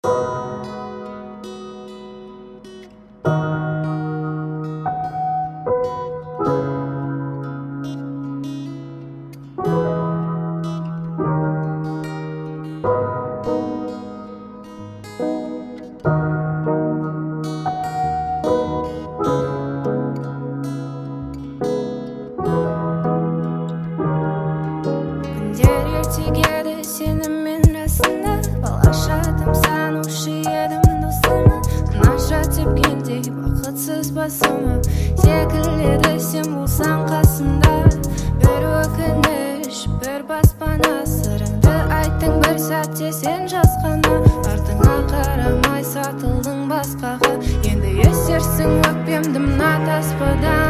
Тегеді сенімен расында балаша тамсанушы едім досыма наша тепкендей бақытсыз басыма секіледі сен болсаң қасымда бір өкініш бір баспана сырыңды айттың бір сәтте сен жасқана артыңа қарамай сатылдың басқаға енді есерсің өкпемді мына таспадан